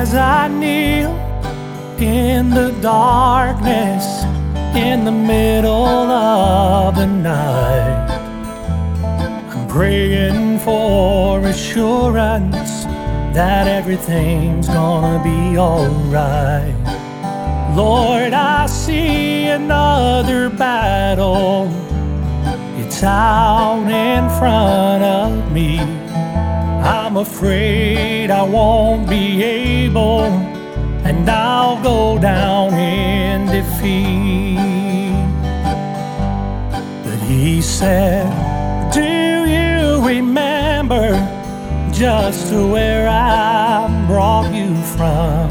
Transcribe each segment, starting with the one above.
As I kneel in the darkness, in the middle of the night, I'm praying for assurance that everything's gonna be alright. Lord, I see another battle. It's out in front of me. I'm afraid I won't be able, and I'll go down in defeat. But he said, do you remember just where I brought you from?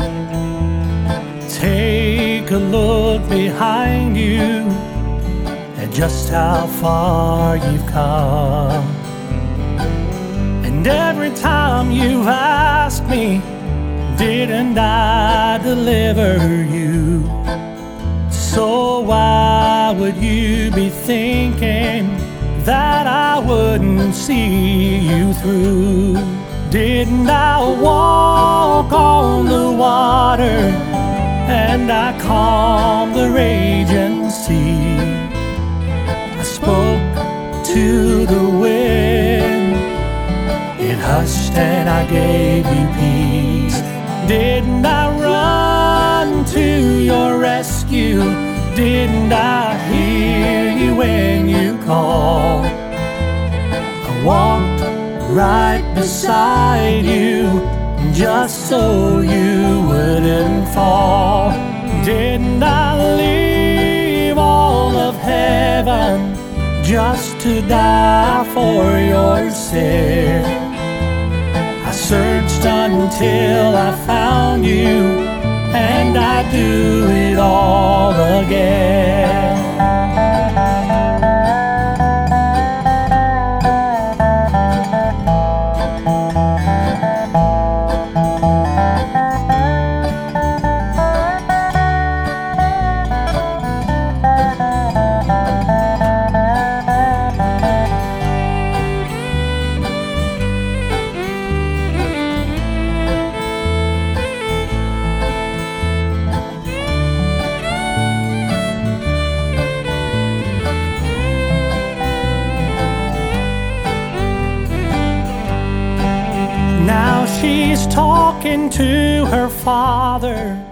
Take a look behind you at just how far you've come. And every time you've asked me, didn't I deliver you? So why would you be thinking that I wouldn't see you through? Didn't I walk on the water, and I calmed the raging sea? I spoke to the wind, it hushed and I gave you peace. Didn't I run to your rescue? Didn't I hear you when you called? I walked right beside you just so you wouldn't fall. Didn't I leave all of heaven just to die for your sin? I searched until I found you, and I'd do it all again. Now she's talking to her father,